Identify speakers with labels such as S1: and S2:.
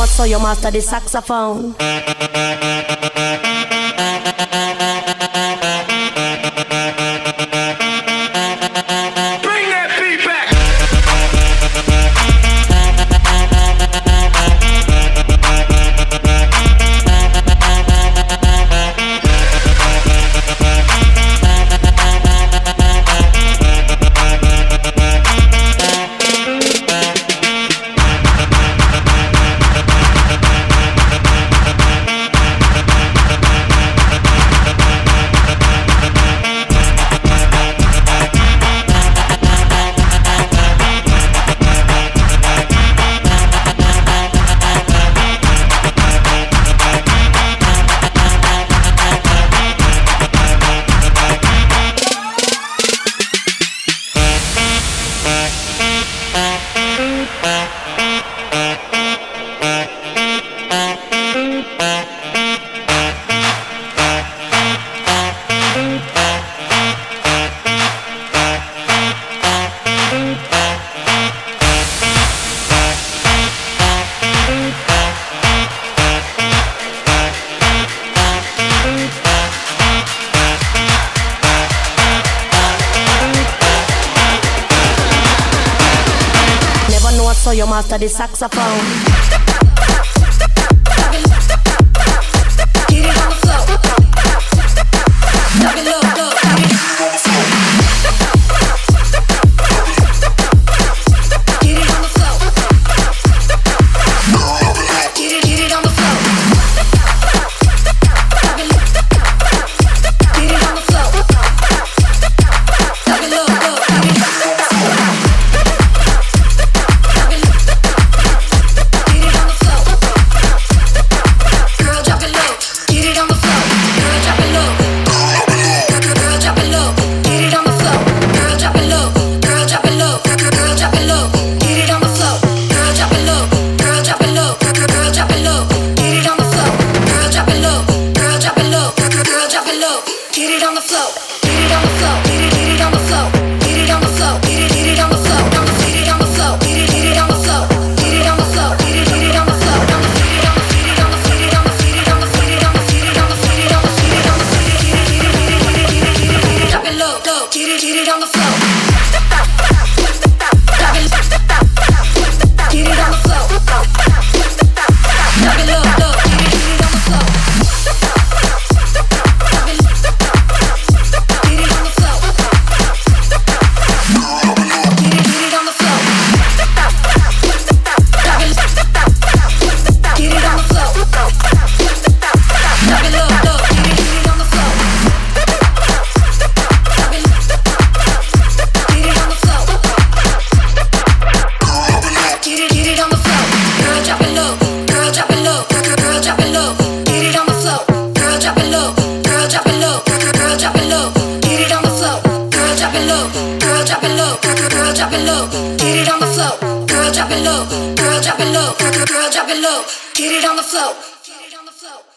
S1: so you master the saxophone. So you master the saxophone. Get it on the floor. Drop it low, low. Get it on the floor. Get it on the floor. Drop it low. Get it on the floor. Drop it low, low. Get it on the floor, get it on the floor, get it on the floor, get it on the floor, get it on the floor, get it on the floor, get it on the floor, get it on the floor, get it on the floor, get it on the floor, get it on the floor, get it on the floor, get it on the floor, get it on the floor, get it on the floor, get it on the floor, drop it low, low, get it on the floor, drop it, get it on the floor, drop it low, low, get it on the floor. Drop it low, get it on the floor. Girl, drop it low, girl, drop it low, girl, drop it low, get it on the floor.